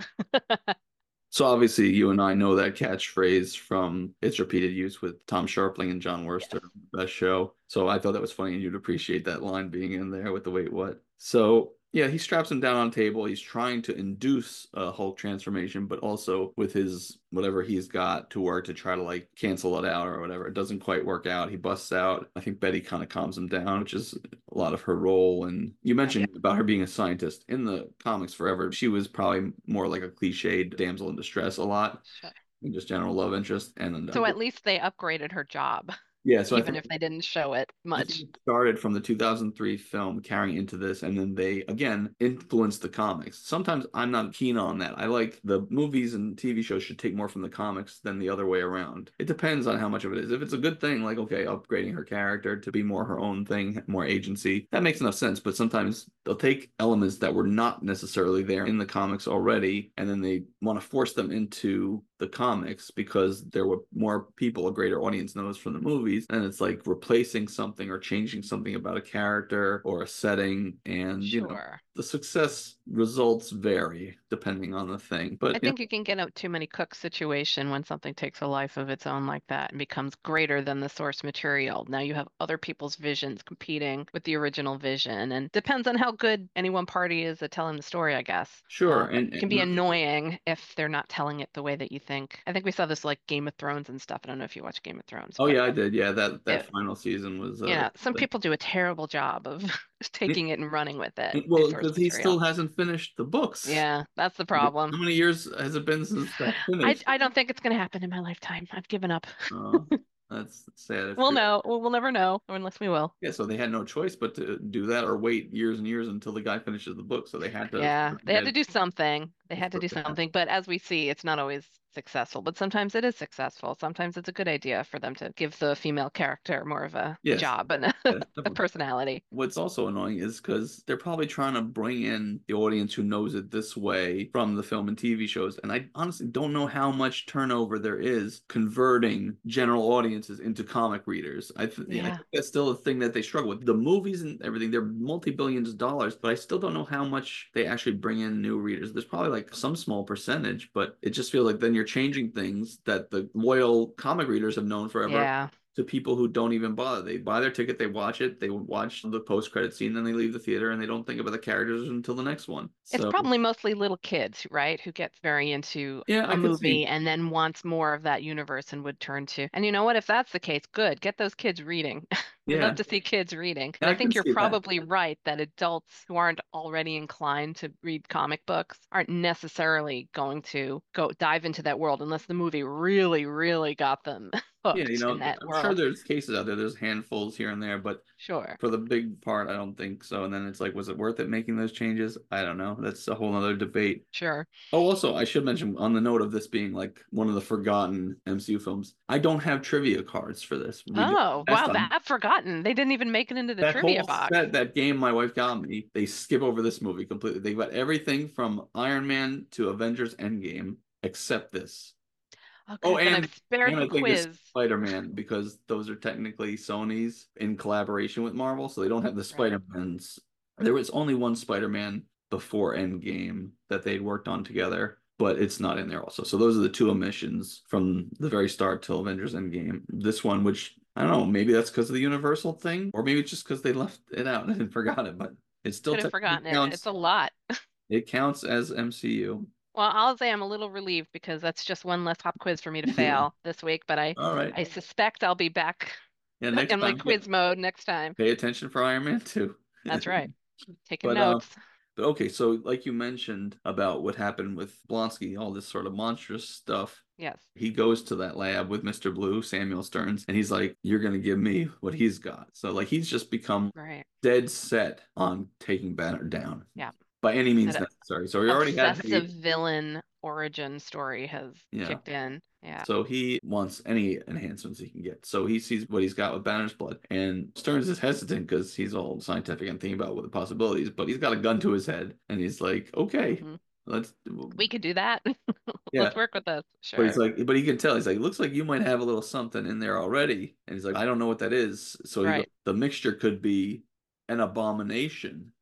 So obviously you and I know that catchphrase from its repeated use with Tom Sharpling and John Worster, Yes. best show. So I thought that was funny and you'd appreciate that line being in there with the wait what. So yeah, he straps him down on a table. He's trying to induce a Hulk transformation, but also with his whatever he's got to work to try to like cancel it out or whatever. It doesn't quite work out. He busts out. I think Betty kind of calms him down, which is a lot of her role. And you mentioned about her being a scientist. In the comics forever, she was probably more like a cliched damsel in distress a lot, Sure. and just general love interest. And So at least they upgraded her job, yeah, so I even think if they didn't show it I much. think it started from the two thousand three film carrying into this, and then they again influenced the comics. Sometimes I'm not keen on that. I like the movies and T V shows should take more from the comics than the other way around. It depends on how much of it is. If it's a good thing, like okay, upgrading her character to be more her own thing, more agency, that makes enough sense. But sometimes they'll take elements that were not necessarily there in the comics already, and then they want to force them into the comics because there were more people, a greater audience knows from the movies, and it's like replacing something or changing something about a character or a setting, and you know Sure. the success results vary depending on the thing. But I you think you can get a too many cooks situation when something takes a life of its own like that and becomes greater than the source material. Now you have other people's visions competing with the original vision, and depends on how good any one party is at telling the story, I guess. sure, Uh, but and, it can be and annoying if they're not telling it the way that you think. I think we saw this like Game of Thrones and stuff. I don't know if you watch Game of Thrones, oh but yeah, I did. Yeah, that that it, final season was uh, yeah, some people do a terrible job of taking it and running with it, the well, source because he material. still hasn't finished the books. Yeah, that's the How problem. many years has it been since that I, finished? I don't think it's going to happen in my lifetime. I've given up. Uh, that's sad. If We'll you're- know. We'll, we'll never know unless we will. Yeah, so they had no choice but to do that or wait years and years until the guy finishes the book. So they had to. Yeah, they had to do something. They Of had to do course they had. something. But as we see, it's not always successful. But sometimes it is successful. Sometimes it's a good idea for them to give the female character more of a Yes. job and a, Yeah, a definitely. personality. What's also annoying is because they're probably trying to bring in the audience who knows it this way from the film and T V shows. And I honestly don't know how much turnover there is converting general audiences into comic readers. I, th- I Yeah. think that's still a thing that they struggle with. The movies and everything, they're multi-billions of dollars, but I still don't know how much they actually bring in new readers. There's probably like some small percentage, but it just feels like then you're changing things that the loyal comic readers have known forever Yeah. to people who don't even bother. They buy their ticket, they watch it, they watch the post-credit scene, then they leave the theater and they don't think about the characters until the next one. It's So probably mostly little kids, right, who gets very into yeah, I a could movie see. and then wants more of that universe and would turn to. And you know what? If that's the case, good. Get those kids reading. We Yeah, love to see kids reading. And I I can think you're see that. probably right that adults who aren't already inclined to read comic books aren't necessarily going to go dive into that world unless the movie really, really got them Yeah, you hooked know, in that I'm sure world. there's cases out there. There's handfuls here and there, but Sure. for the big part, I don't think so. And then it's like, was it worth it making those changes? I don't know. That's a whole other debate. Sure. Oh, also, I should mention on the note of this being like one of the forgotten M C U films, I don't have trivia cards for this. We did Oh, last wow, time. that forgotten. They didn't even make it into the That trivia whole box. set, that game my wife got me, they skip over this movie completely. They've got everything from Iron Man to Avengers Endgame except this. Oh, Oh, good. Then I've and spared and the I think it's quiz. Spider-Man because those are technically Sony's in collaboration with Marvel, so they don't have the Right. Spider-Mans. There was only one Spider-Man before Endgame that they'd worked on together, but it's not in there also. So those are the two omissions from the very start till Avengers Endgame. This one, which I don't know, maybe that's because of the Universal thing, or maybe it's just because they left it out and forgot it, but it still Could have technically forgotten it. It's counts. a lot. It counts as M C U. Well, I'll say I'm a little relieved because that's just one less pop quiz for me to fail this week, but I All right. I suspect I'll be back Yeah, next in my time, yeah, quiz mode next time. pay attention for Iron Man too. That's right. Taking But um, notes. but okay, so like you mentioned about what happened with Blonsky, all this sort of monstrous stuff. Yes. He goes to that lab with Mister Blue, Samuel Stearns, and he's like, "You're gonna give me what he's got." So like he's just become Right. dead set on taking Banner down. Yeah. By any means That necessary. So he already had obsessive hate. villain origin story has Yeah. kicked in. Yeah. So he wants any enhancements he can get. So he sees what he's got with Banner's blood. And Stearns is hesitant because he's all scientific and thinking about what the possibilities, but he's got a gun to his head. And he's like, okay, Mhm. let's. We could do that. Yeah. Let's work with this. But he's Sure. like, but he can tell. He's like, looks like you might have a little something in there already. And he's like, I don't know what that is. So he Right. goes, the mixture could be an abomination.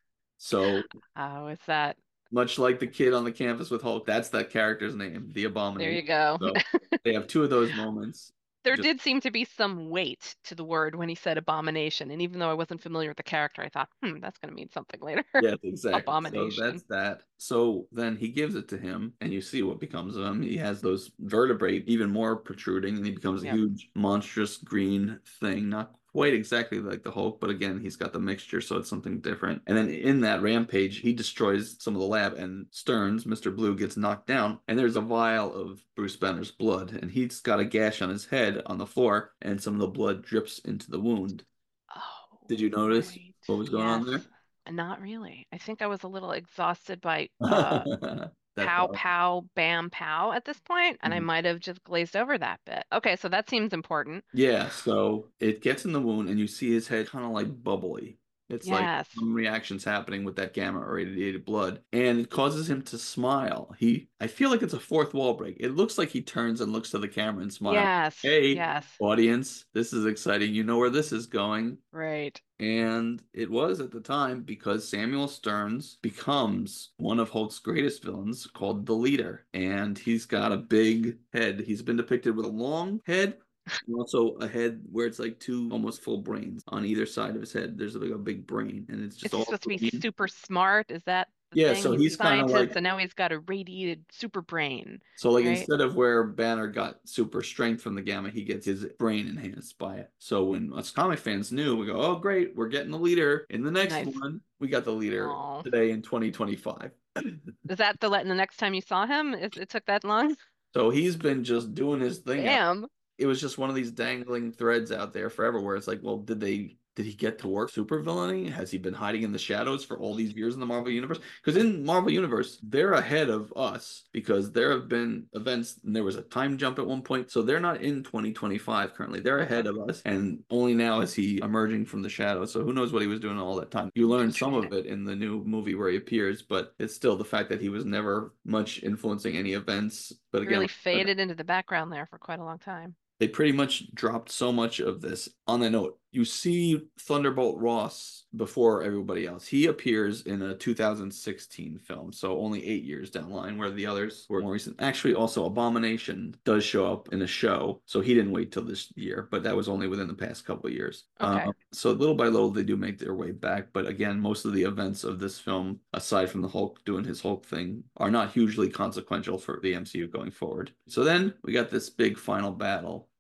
So Oh, is that much like the kid on the campus with Hulk, that's that character's name, the there Abomination. you go. So they have two of those moments. There Just- did seem to be some weight to the word when he said abomination. And even though I wasn't familiar with the character, I thought, hmm, that's going to mean something later. Yes, exactly. So Abomination. that's that. So then he gives it to him, and you see what becomes of him. He has those vertebrae even more protruding, and he becomes a Yep. huge, monstrous green thing. Not quite exactly like the Hulk, but again, he's got the mixture, so it's something different. And then in that rampage, he destroys some of the lab, and Stearns, Mister Blue, gets knocked down, and there's a vial of Bruce Banner's blood, and he's got a gash on his head on the floor, and some of the blood drips into the wound. Oh, Did you notice right. what was going on there? Yes. Not really. I think I was a little exhausted by uh, That pow, part. pow, bam, pow at this point, and I Mhm. might have just glazed over that bit. Okay, so that seems important. Yeah, so it gets in the wound and you see his head kind of like bubbly. It's like Yes. some reactions happening with that gamma irradiated blood, and it causes him to smile. He, I feel like it's a fourth wall break. It looks like he turns and looks to the camera and smiles. Yes. Hey, Yes. audience, this is exciting. You know where this is going. Right. And it was at the time because Samuel Stearns becomes one of Hulk's greatest villains called the Leader. And he's got a big head. He's been depicted with a long head and also a head where it's like two almost full brains on either side of his head. There's like a big brain, and it's Is just he all supposed to be green. super smart? Is that the Yeah, thing? so He's he's a kind of scientist, like and now he's got a radiated super brain. so like right? instead of where Banner got super strength from the gamma, he gets his brain enhanced by it. So when us comic fans knew, we go, oh great, we're getting the Leader in the next Nice. one. We got the Leader Aw. today in twenty twenty-five. Is that the, the next time you saw him? Is, it took that long? So he's been just doing his thing. out. Damn. It was just one of these dangling threads out there forever where it's like, well, did they did he get to work super villainy? Has he been hiding in the shadows for all these years in the Marvel Universe? Because in Marvel Universe, they're ahead of us because there have been events and there was a time jump at one point. So they're not in twenty twenty-five currently. They're ahead of us. And only now is he emerging from the shadows. So who knows what he was doing all that time. You learn some of it in the new movie where he appears, but it's still the fact that he was never much influencing any events. But again, Really faded into the background there for quite a long time. they pretty much dropped so much of this. On that note, you see Thunderbolt Ross before everybody else. He appears in a two thousand sixteen film, so only eight years down the line, where the others were more recent. Actually, also Abomination does show up in a show, so he didn't wait till this year, but that was only within the past couple of years. Okay. Um, so little by little, they do make their way back, but again, most of the events of this film, aside from the Hulk doing his Hulk thing, are not hugely consequential for the M C U going forward. So then we got this big final battle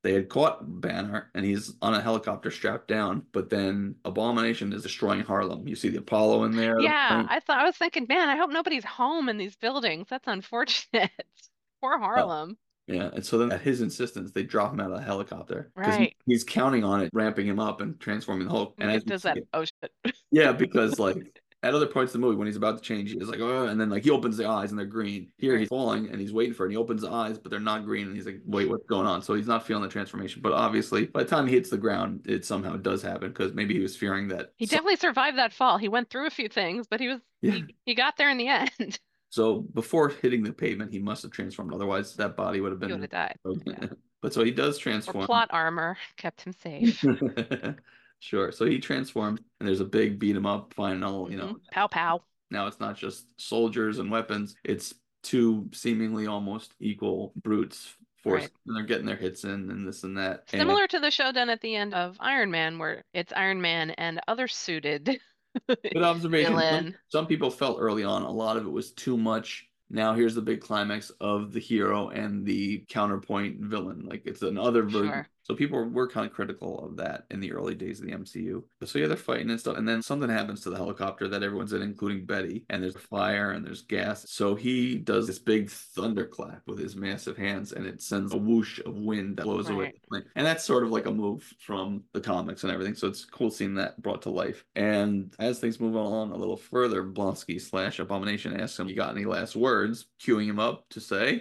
they had caught Banner and he's on a helicopter strapped down, but then Abomination is destroying Harlem. You see the Apollo in there. Yeah, I thought I was thinking, man, I hope nobody's home in these buildings. That's unfortunate. Poor Uh, Harlem. yeah, and so then at his insistence, they drop him out of the helicopter because Right. he, he's counting on it, ramping him up and transforming the Hulk. And as It we does see that. it, Oh shit. yeah, because like at other points in the movie when he's about to change, he's like, oh, and then like he opens the eyes and they're green. Here Right. he's falling and he's waiting for it. And he opens the eyes, but they're not green. And he's like, wait, what's going on? So he's not feeling the transformation. But obviously, by the time he hits the ground, it somehow does happen because maybe he was fearing that. He some- definitely survived that fall. He went through a few things, but he was Yeah. he, he got there in the end. So before hitting the pavement, he must have transformed. Otherwise, that body would have He would been. have died. Yeah. But so he does Or transform. plot armor kept him safe. Sure. So he transformed, and there's a big beat 'em up final. You know, Mhm. Pow pow. now it's not just soldiers and weapons; it's two seemingly almost equal brutes force, Right. and they're getting their hits in and this and that. And Similar to the showdown at the end of Iron Man, where it's Iron Man and other suited good observation. Some, villain. some people felt early on a lot of it was too much. Now here's the big climax of the hero and the counterpoint villain. Like it's another version. Sure. So people were kind of critical of that in the early days of the M C U. So yeah, they're fighting and stuff. And then something happens to the helicopter that everyone's in, including Betty. And there's fire and there's gas. So he does this big thunderclap with his massive hands and it sends a whoosh of wind that blows away Right. the plane. And that's sort of like a move from the comics and everything. So it's cool seeing that brought to life. And as things move along a little further, Blonsky slash Abomination asks him, you got any last words? Queuing him up to say,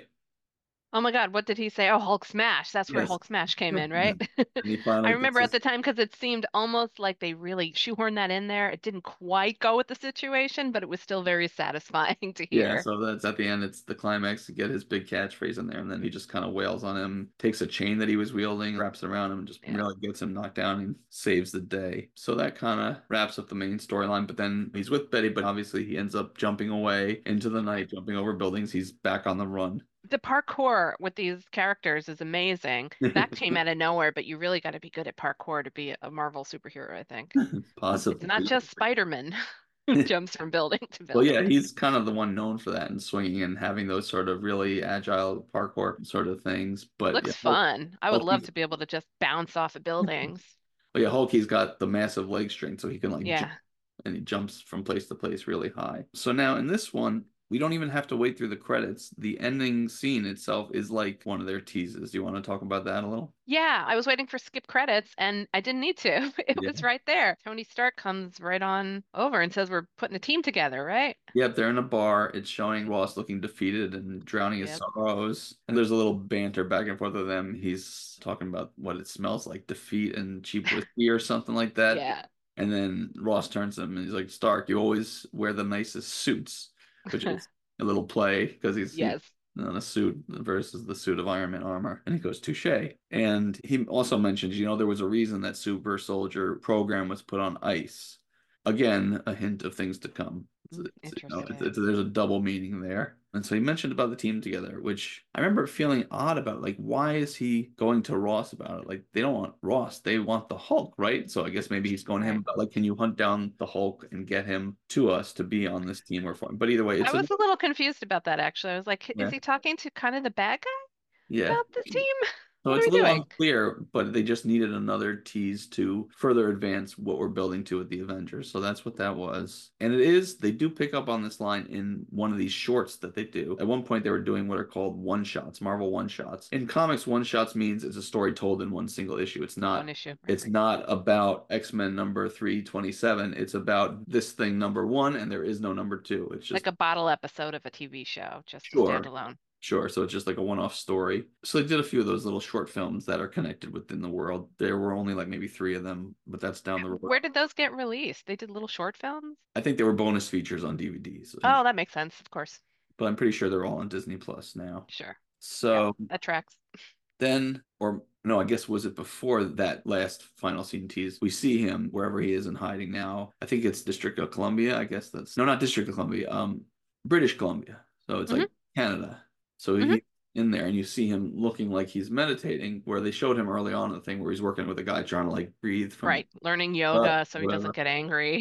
Oh my God, what did he say? Oh, Hulk smash. That's where yes. Hulk smash came in, right? And he finally I remember gets at the time because it seemed almost like they really shoehorned that in there. It didn't quite go with the situation, but it was still very satisfying to Yeah, hear. so that's at the end. It's the climax to get his big catchphrase in there, and then he just kind of wails on him, takes a chain that he was wielding, wraps it around him, and just Yeah. really gets him knocked down and saves the day. So that kind of wraps up the main storyline. But then he's with Betty, but obviously he ends up jumping away into the night, jumping over buildings. He's back on the run. The parkour with these characters is amazing. That came out of nowhere, but you really got to be good at parkour to be a Marvel superhero, I think. Possibly. It's not just Spider-Man who jumps from building to Well, building. yeah, he's kind of the one known for that and swinging and having those sort of really agile parkour sort of things. But Looks yeah, Hulk- fun. I would love Hulky's- to be able to just bounce off of buildings. Well, yeah, Hulky's got the massive leg strength, so he can like Yeah. jump, and he jumps from place to place really high. So now in this one, we don't even have to wait through the credits. The ending scene itself is like one of their teases. Do you want to talk about that a little? Yeah, I was waiting for skip credits and I didn't need to. It Yeah. was right there. Tony Stark comes right on over and says we're putting a team together, right? Yep, they're in a bar. It's showing Ross looking defeated and drowning his Yep. sorrows. And there's a little banter back and forth with them. He's talking about what it smells like, defeat and cheap whiskey or something like that. Yeah. And then Ross turns to him and he's like, Stark, you always wear the nicest suits, which is a little play because he's Yes. on a suit versus the suit of Iron Man armor. And he goes, touche. And he also mentions, you know, there was a reason that Super Soldier program was put on ice. Again, a hint of things to come. It's, it's, you know, it's, Interesting. it's, there's a double meaning there. And so he mentioned about the team together, which I remember feeling odd about. Like, why is he going to Ross about it? Like, they don't want Ross, they want the Hulk, right? So I guess maybe he's going to him Right. about, like, can you hunt down the Hulk and get him to us to be on this team or fun? But either way, it's I a, was a little confused about that actually. I was like, Yeah. is he talking to kind of the bad guy yeah. about this team? So What it's are a we little doing? unclear, but they just needed another tease to further advance what we're building to with the Avengers. So that's what that was. And it is, they do pick up on this line in one of these shorts that they do. At one point, they were doing what are called one-shots, Marvel one-shots. In comics, one-shots means it's a story told in one single issue. It's not One issue. Right, It's right. not about X-Men number three twenty-seven. It's about this thing number one, and there is no number two. It's just Like a bottle episode of a T V show, just Sure. standalone. Sure, so it's just like a one-off story. So they did a few of those little short films that are connected within the world. There were only like maybe three of them, but that's down the road. Where did those get released? They did little short films? I think they were bonus features on D V Ds. Oh, that makes sense, of course. But I'm pretty sure they're all on Disney Plus now. Sure. So That tracks. then, or no, I guess was it before that last final scene tease? We see him wherever he is in hiding now. I think it's District of Columbia. I guess that's no, not District of Columbia. Um, British Columbia. So it's like Canada. So Mhm. he in there, and you see him looking like he's meditating. Where they showed him early on in the thing where he's working with a guy trying to like breathe from Right. Learning yoga so he whatever. doesn't get angry.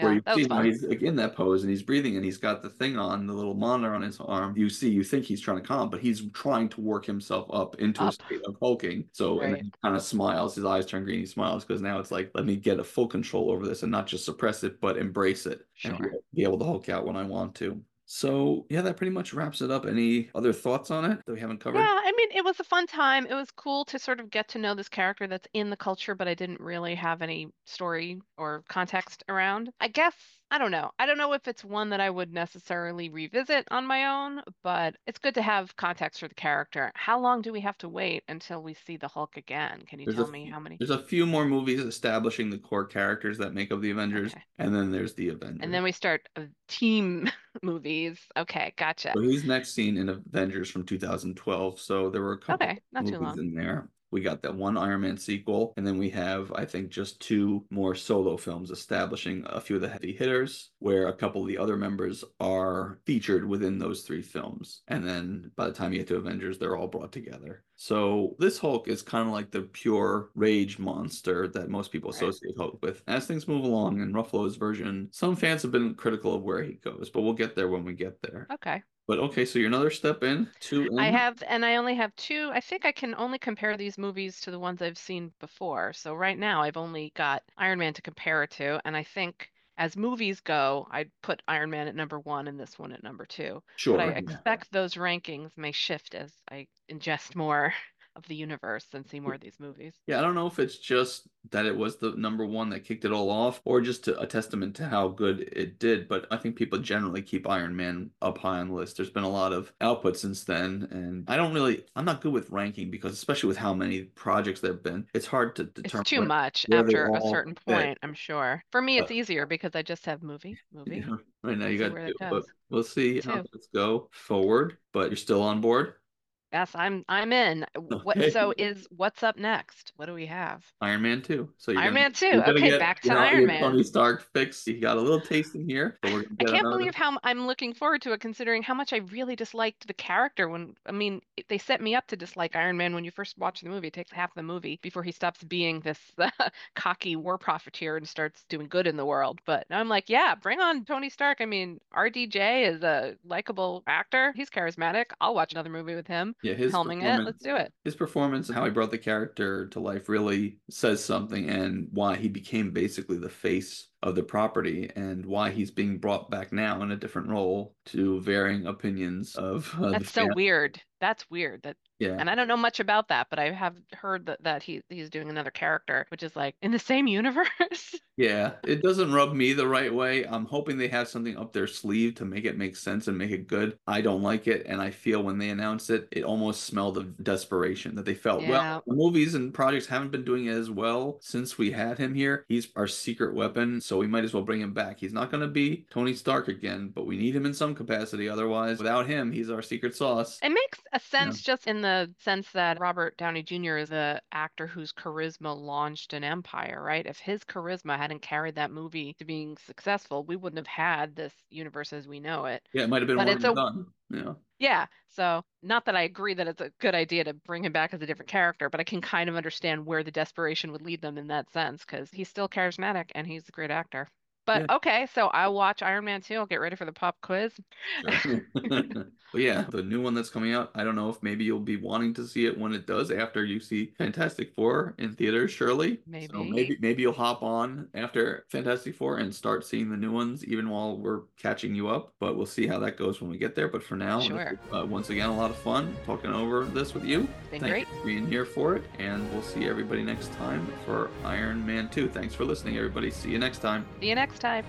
Where Yeah, you that see was now fun. he's like in that pose and he's breathing and he's got the thing on, the little monitor on his arm. You see, you think he's trying to calm, but he's trying to work himself up into a Up. state of hulking. So, and then Right. he kind of smiles, his eyes turn green, he smiles because now it's like, let me get a full control over this and not just suppress it, but embrace it and be, Sure. be able to hulk out when I want to. So, yeah, that pretty much wraps it up. Any other thoughts on it that we haven't Yeah, covered? I mean, it was a fun time. It was cool to sort of get to know this character that's in the culture, but I didn't really have any story or context around. I guess, I don't know. I don't know if it's one that I would necessarily revisit on my own, but it's good to have context for the character. How long do we have to wait until we see the Hulk again? Can you There's a tell me few, how many? there's a few more movies establishing the core characters that make up the Avengers, Okay. and then there's the And Avengers. then we start uh, team movies. Okay, gotcha. So he's next seen in Avengers from two thousand twelve. So there were a couple Okay, not too movies long. in there. We got that one Iron Man sequel, and then we have, I think, just two more solo films establishing a few of the heavy hitters, where a couple of the other members are featured within those three films. And then by the time you get to Avengers, they're all brought together. So this Hulk is kind of like the pure rage monster that most people Right. associate Hulk with. As things move along in Ruffalo's version, some fans have been critical of where he goes, but we'll get there when we get there. Okay. But okay, so you're another step in, two in. I have, and I only have two. I think I can only compare these movies to the ones I've seen before. So right now I've only got Iron Man to compare it to, and I think as movies go, I'd put Iron Man at number one and this one at number two. But I Sure. Yeah. expect those rankings may shift as I ingest more of the universe and see more of these movies. Yeah, I don't know if it's just that it was the number one that kicked it all off, or just to, a testament to how good it did. But I think people generally keep Iron Man up high on the list. There's been a lot of output since then, and I don't really, I'm not good with ranking because, especially with how many projects there've been, it's hard to It's determine too where, much where they after a all certain fit. point, I'm sure. For me, it's But easier because I just have movie, movie, you know, right now you see got where two, that but goes. we'll see how Two. things go forward. But you're still on board. Yes, I'm I'm in. What Okay. so is what's up next? What do we have? Iron Man two. So you're Iron gonna Man two. you're gonna Okay, get back you to know Iron your Man. Tony Stark fix. You got a little taste in here, but we're gonna I get can't another. believe how m- I'm looking forward to it, considering how much I really disliked the character when, I mean, it- they set me up to dislike Iron Man when you first watch the movie. It takes half the movie before he stops being this uh, cocky war profiteer and starts doing good in the world. But now I'm like, yeah, bring on Tony Stark. I mean, R D J is a likable actor. He's charismatic. I'll watch another movie with him Yeah, his helming it. Let's performance, do it. his performance and how he brought the character to life really says something, and why he became basically the face of the property, and why he's being brought back now in a different role to varying opinions of uh, the That's so fan. weird. That's weird. That Yeah. And I don't know much about that, but I have heard that, that he he's doing another character, which is like in the same universe. Yeah, it doesn't rub me the right way. I'm hoping they have something up their sleeve to make it make sense and make it good. I don't like it, and I feel when they announce it, it almost smelled of desperation that they felt, Yeah. well, the movies and projects haven't been doing it as well since we had him here. He's our secret weapon, so we might as well bring him back. He's not going to be Tony Stark again, but we need him in some capacity. Otherwise, without him, he's our secret sauce. It makes a sense just in the sense that Robert Downey Junior is an actor whose charisma launched an empire, right? If his charisma hadn't carried that movie to being successful, we wouldn't have had this universe as we know it. Yeah, it might have been But one it's and a done. Yeah. Yeah, so not that I agree that it's a good idea to bring him back as a different character, but I can kind of understand where the desperation would lead them in that sense because he's still charismatic and he's a great actor. But Yeah. okay, so I'll watch Iron Man two. I'll get ready for the pop quiz. Sure. But yeah, the new one that's coming out, I don't know if maybe you'll be wanting to see it when it does after you see Fantastic Four in theaters, surely. So Maybe. maybe maybe you'll hop on after Fantastic Four and start seeing the new ones even while we're catching you up. But we'll see how that goes when we get there. But for now, Sure. uh, once again, a lot of fun talking over this with you. Been Thank great. you for being here for it. And we'll see everybody next time for Iron Man two. Thanks for listening, everybody. See you next time. See you next time.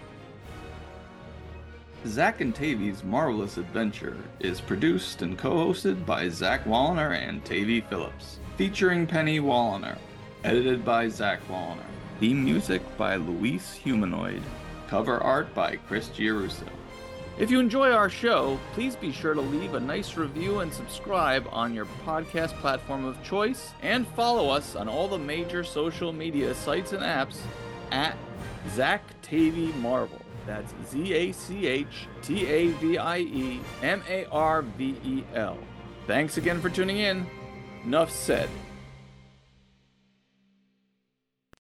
Zach and Tavy's Marvelous Adventure is produced and co-hosted by Zach Wallner and Tavy Phillips, featuring Penny Wallner, edited by Zach Wallner, theme music by Luis Humanoid, cover art by Chris Giarusso. If you enjoy our show, please be sure to leave a nice review and subscribe on your podcast platform of choice, and follow us on all the major social media sites and apps at Zach Tavy Marvel. That's Z A C H T A V I E M A R V E L. Thanks again for tuning in. Enough said.